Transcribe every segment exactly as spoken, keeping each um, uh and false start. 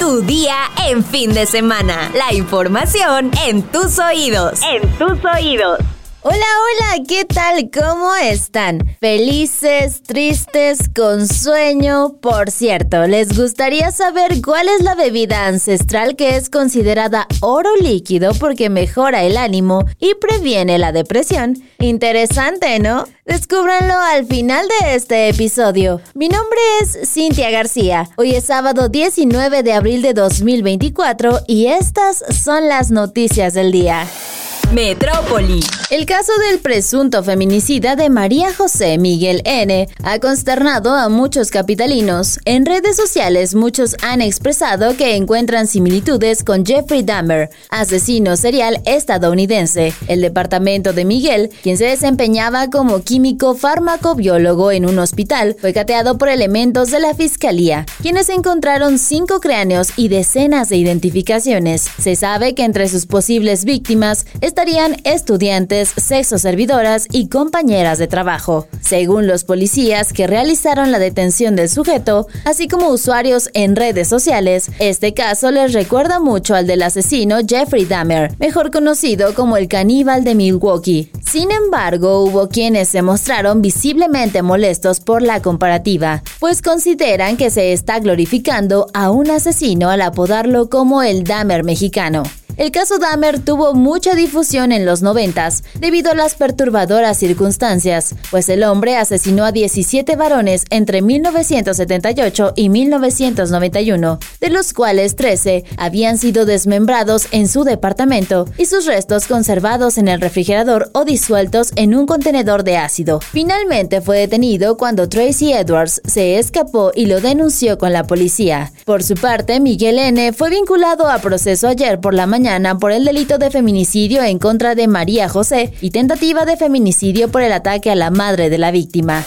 Tu día en fin de semana. La información en tus oídos. En tus oídos. Hola, hola, ¿qué tal? ¿Cómo están? ¿Felices, tristes, con sueño? Por cierto, ¿les gustaría saber cuál es la bebida ancestral que es considerada oro líquido porque mejora el ánimo y previene la depresión? Interesante, ¿no? Descúbranlo al final de este episodio. Mi nombre es Cintia García. Hoy es sábado diecinueve de abril de dos mil veinticuatro y estas son las noticias del día. Metrópoli. El caso del presunto feminicida de María José Miguel N. ha consternado a muchos capitalinos. En redes sociales muchos han expresado que encuentran similitudes con Jeffrey Dahmer, asesino serial estadounidense. El departamento de Miguel, quien se desempeñaba como químico farmacobiólogo en un hospital, fue cateado por elementos de la fiscalía, quienes encontraron cinco cráneos y decenas de identificaciones. Se sabe que entre sus posibles víctimas estarían estudiantes, sexoservidoras y compañeras de trabajo. Según los policías que realizaron la detención del sujeto, así como usuarios en redes sociales, este caso les recuerda mucho al del asesino Jeffrey Dahmer, mejor conocido como el caníbal de Milwaukee. Sin embargo, hubo quienes se mostraron visiblemente molestos por la comparativa, pues consideran que se está glorificando a un asesino al apodarlo como el Dahmer mexicano. El caso Dahmer tuvo mucha difusión en los noventas debido a las perturbadoras circunstancias, pues el hombre asesinó a diecisiete varones entre mil novecientos setenta y ocho y mil novecientos noventa y uno, de los cuales trece habían sido desmembrados en su departamento y sus restos conservados en el refrigerador o disueltos en un contenedor de ácido. Finalmente fue detenido cuando Tracy Edwards se escapó y lo denunció con la policía. Por su parte, Miguel N. fue vinculado a proceso ayer por la mañana por el delito de feminicidio en contra de María José y tentativa de feminicidio por el ataque a la madre de la víctima.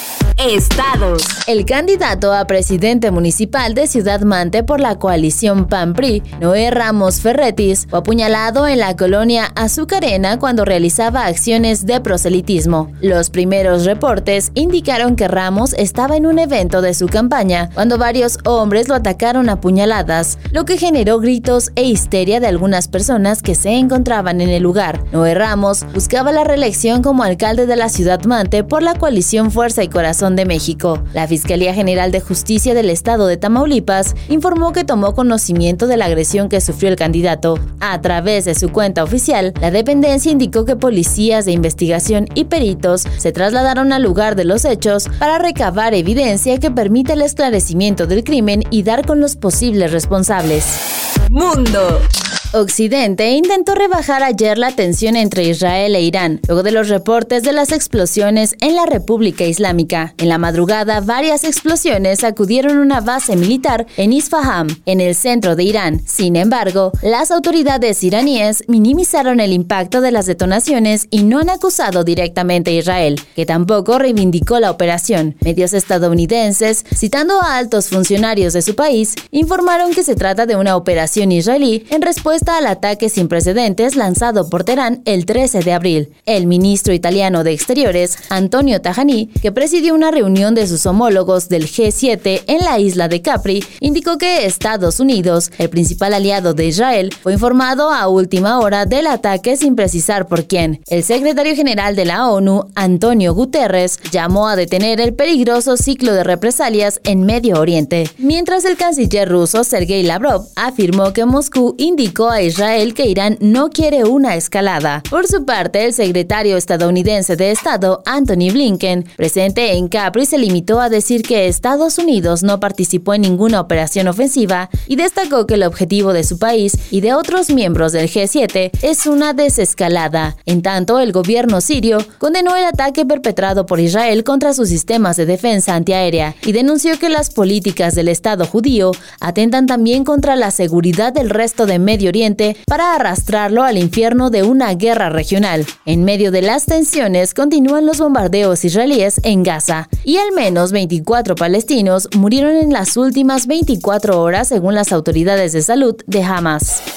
Estados. El candidato a presidente municipal de Ciudad Mante por la coalición P A N P R I, Noé Ramos Ferretis, fue apuñalado en la colonia Azucarena cuando realizaba acciones de proselitismo. Los primeros reportes indicaron que Ramos estaba en un evento de su campaña cuando varios hombres lo atacaron a puñaladas, lo que generó gritos e histeria de algunas personas que se encontraban en el lugar. Noé Ramos buscaba la reelección como alcalde de la Ciudad Mante por la coalición Fuerza y Corazón de México. La Fiscalía General de Justicia del Estado de Tamaulipas informó que tomó conocimiento de la agresión que sufrió el candidato. A través de su cuenta oficial, la dependencia indicó que policías de investigación y peritos se trasladaron al lugar de los hechos para recabar evidencia que permita el esclarecimiento del crimen y dar con los posibles responsables. Mundo. Occidente intentó rebajar ayer la tensión entre Israel e Irán, luego de los reportes de las explosiones en la República Islámica. En la madrugada, varias explosiones sacudieron una base militar en Isfahan, en el centro de Irán. Sin embargo, las autoridades iraníes minimizaron el impacto de las detonaciones y no han acusado directamente a Israel, que tampoco reivindicó la operación. Medios estadounidenses, citando a altos funcionarios de su país, informaron que se trata de una operación israelí en respuesta al ataque sin precedentes lanzado por Teherán el trece de abril. El ministro italiano de Exteriores, Antonio Tajani, que presidió una reunión de sus homólogos del G siete en la isla de Capri, indicó que Estados Unidos, el principal aliado de Israel, fue informado a última hora del ataque sin precisar por quién. El secretario general de la ONU, Antonio Guterres, llamó a detener el peligroso ciclo de represalias en Medio Oriente, mientras el canciller ruso Sergei Lavrov afirmó que Moscú indicó a Israel que Irán no quiere una escalada. Por su parte, el secretario estadounidense de Estado, Antony Blinken, presente en Capri, se limitó a decir que Estados Unidos no participó en ninguna operación ofensiva y destacó que el objetivo de su país y de otros miembros del G siete es una desescalada. En tanto, el gobierno sirio condenó el ataque perpetrado por Israel contra sus sistemas de defensa antiaérea y denunció que las políticas del Estado judío atentan también contra la seguridad del resto de Medio Oriente para arrastrarlo al infierno de una guerra regional. En medio de las tensiones continúan los bombardeos israelíes en Gaza y al menos veinticuatro palestinos murieron en las últimas veinticuatro horas según las autoridades de salud de Hamas.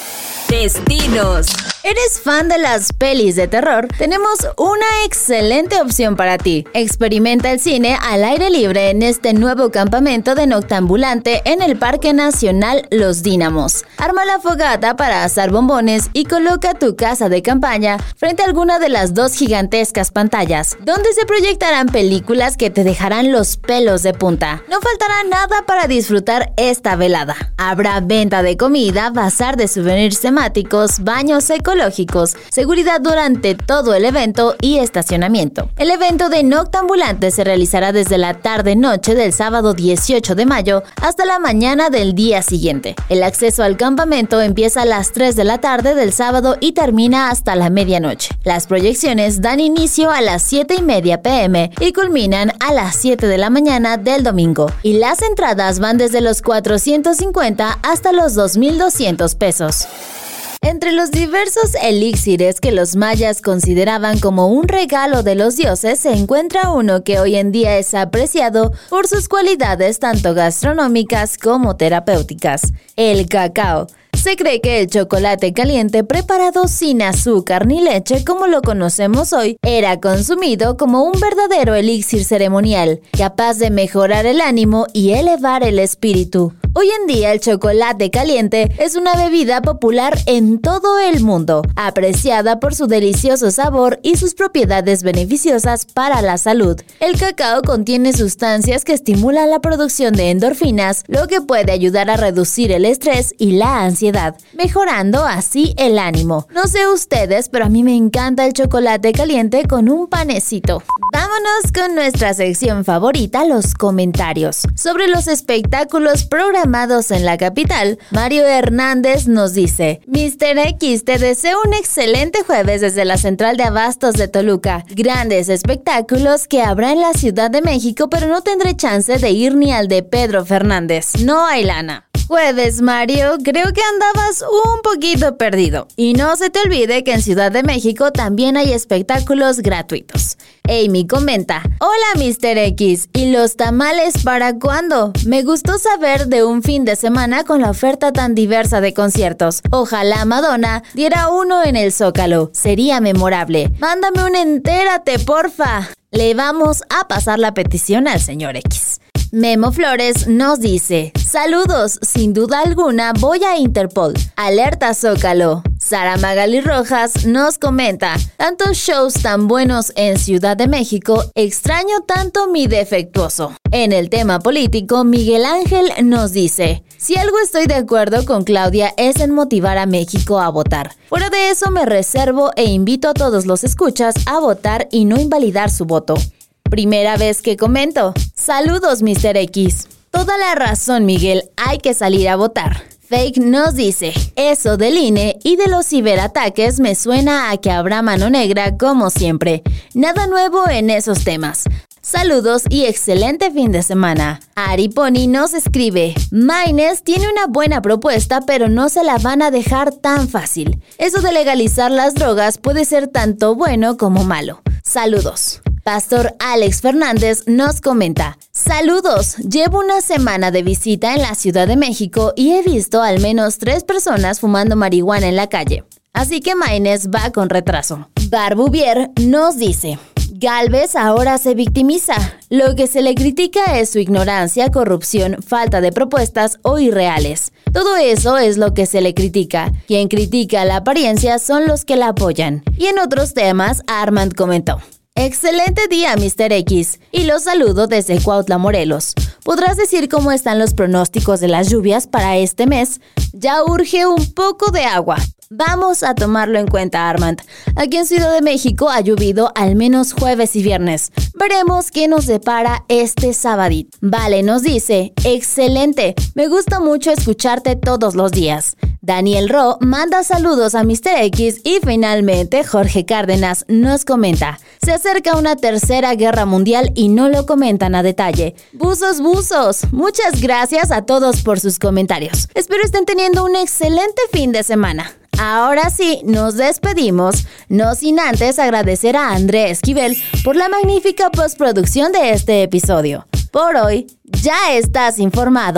Destinos. ¿Eres fan de las pelis de terror? Tenemos una excelente opción para ti. Experimenta el cine al aire libre en este nuevo campamento de Noctambulante en el Parque Nacional Los Dínamos. Arma la fogata para asar bombones y coloca tu casa de campaña frente a alguna de las dos gigantescas pantallas, donde se proyectarán películas que te dejarán los pelos de punta. No faltará nada para disfrutar esta velada. Habrá venta de comida, bazar de souvenirs temáticos, baños ecológicos, seguridad durante todo el evento y estacionamiento. El evento de Noctambulante se realizará desde la tarde-noche del sábado dieciocho de mayo hasta la mañana del día siguiente. El acceso al campamento empieza a las tres de la tarde del sábado y termina hasta la medianoche. Las proyecciones dan inicio a las siete y media pm y culminan a las siete de la mañana del domingo. Y las entradas van desde los cuatrocientos cincuenta hasta los dos mil doscientos pesos. Entre los diversos elixires que los mayas consideraban como un regalo de los dioses, se encuentra uno que hoy en día es apreciado por sus cualidades tanto gastronómicas como terapéuticas: el cacao. Se cree que el chocolate caliente preparado sin azúcar ni leche como lo conocemos hoy era consumido como un verdadero elixir ceremonial, capaz de mejorar el ánimo y elevar el espíritu. Hoy en día el chocolate caliente es una bebida popular en todo el mundo, apreciada por su delicioso sabor y sus propiedades beneficiosas para la salud. El cacao contiene sustancias que estimulan la producción de endorfinas, lo que puede ayudar a reducir el estrés y la ansiedad, mejorando así el ánimo. No sé ustedes, pero a mí me encanta el chocolate caliente con un panecito. Vámonos con nuestra sección favorita, los comentarios. Sobre los espectáculos programados en la capital, Mario Hernández nos dice: mister X, te deseo un excelente jueves desde la Central de Abastos de Toluca. Grandes espectáculos que habrá en la Ciudad de México, pero no tendré chance de ir ni al de Pedro Fernández. No hay lana. Jueves, Mario, creo que andabas un poquito perdido. Y no se te olvide que en Ciudad de México también hay espectáculos gratuitos. Amy comenta: hola mister X, ¿y los tamales para cuándo? Me gustó saber de un fin de semana con la oferta tan diversa de conciertos. Ojalá Madonna diera uno en el Zócalo. Sería memorable. Mándame un entérate, porfa. Le vamos a pasar la petición al señor X. Memo Flores nos dice: saludos, sin duda alguna voy a Interpol. Alerta Zócalo. Sara Magali Rojas nos comenta: tantos shows tan buenos en Ciudad de México, extraño tanto mi defectuoso. En el tema político, Miguel Ángel nos dice: si algo estoy de acuerdo con Claudia es en motivar a México a votar. Fuera de eso me reservo e invito a todos los escuchas a votar y no invalidar su voto. Primera vez que comento. Saludos, mister X. Toda la razón, Miguel. Hay que salir a votar. Fake nos dice: eso del I N E y de los ciberataques me suena a que habrá mano negra como siempre. Nada nuevo en esos temas. Saludos y excelente fin de semana. Ari Pony nos escribe: Maynes tiene una buena propuesta, pero no se la van a dejar tan fácil. Eso de legalizar las drogas puede ser tanto bueno como malo. Saludos. Pastor Alex Fernández nos comenta: saludos, llevo una semana de visita en la Ciudad de México y he visto al menos tres personas fumando marihuana en la calle. Así que Maynes va con retraso. Barbuvier nos dice: Gálvez ahora se victimiza. Lo que se le critica es su ignorancia, corrupción, falta de propuestas o irreales. Todo eso es lo que se le critica. Quien critica la apariencia son los que la apoyan. Y en otros temas, Armand comentó: excelente día, mister X, y los saludo desde Cuautla, Morelos. ¿Podrás decir cómo están los pronósticos de las lluvias para este mes? Ya urge un poco de agua. Vamos a tomarlo en cuenta, Armand. Aquí en Ciudad de México ha llovido al menos jueves y viernes. Veremos qué nos depara este sabadito. Vale nos dice: excelente, me gusta mucho escucharte todos los días. Daniel Ro manda saludos a mister X y finalmente Jorge Cárdenas nos comenta: se acerca una tercera guerra mundial y no lo comentan a detalle. Buzos, buzos. Muchas gracias a todos por sus comentarios. Espero estén teniendo un excelente fin de semana. Ahora sí, nos despedimos, no sin antes agradecer a André Esquivel por la magnífica postproducción de este episodio. Por hoy, ya estás informado.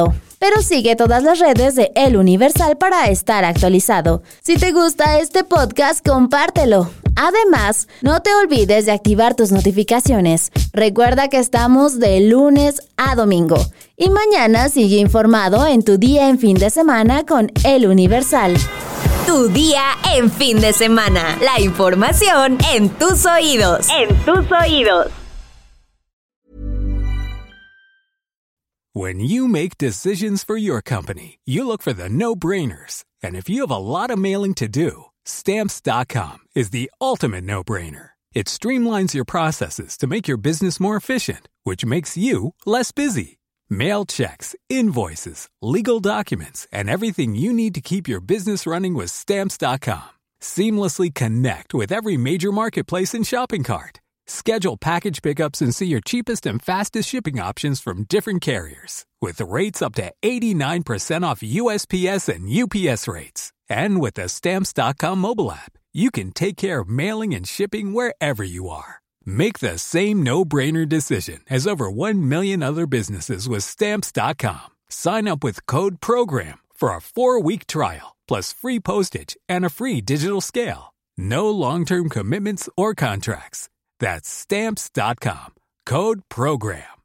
pero sigue todas las redes de El Universal para estar actualizado. Si te gusta este podcast, compártelo. Además, no te olvides de activar tus notificaciones. Recuerda que estamos de lunes a domingo. Y mañana sigue informado en tu día en fin de semana con El Universal. Tu día en fin de semana. La información en tus oídos. En tus oídos. When you make decisions for your company, you look for the no-brainers. And if you have a lot of mailing to do, Stamps dot com is the ultimate no-brainer. It streamlines your processes to make your business more efficient, which makes you less busy. Mail checks, invoices, legal documents, and everything you need to keep your business running with Stamps dot com. Seamlessly connect with every major marketplace and shopping cart. Schedule package pickups and see your cheapest and fastest shipping options from different carriers, with rates up to eighty-nine percent off U S P S and U P S rates. And with the Stamps dot com mobile app, you can take care of mailing and shipping wherever you are. Make the same no-brainer decision as over one million other businesses with Stamps dot com. Sign up with code PROGRAM for a four-week trial, plus free postage and a free digital scale. No long-term commitments or contracts. That's Stamps dot com. Code PROGRAM.